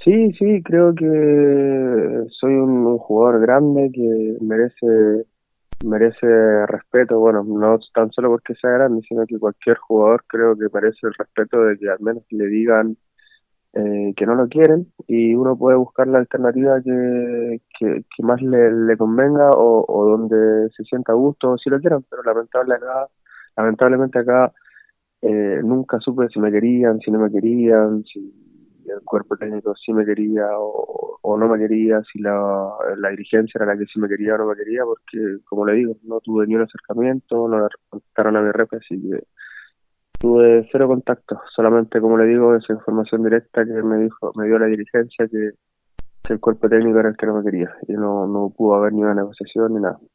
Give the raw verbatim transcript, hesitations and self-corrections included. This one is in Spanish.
Sí, sí, creo que soy un, un jugador grande que merece, merece respeto, bueno, no tan solo porque sea grande, sino que cualquier jugador creo que merece el respeto de que al menos le digan eh, que no lo quieren y uno puede buscar la alternativa que, que, que más le, le convenga o, o donde se sienta a gusto si lo quieran, pero lamentable acá, lamentablemente acá eh, nunca supe si me querían, si no me querían, si el cuerpo técnico sí me quería o, o no me quería, si la, la dirigencia era la que sí me quería o no me quería, porque como le digo, no tuve ni un acercamiento, no le contactaron a mi rep, así que tuve cero contacto, solamente como le digo, esa información directa que me dijo, me dio la dirigencia que, que el cuerpo técnico era el que no me quería y no, no pudo haber ni una negociación ni nada.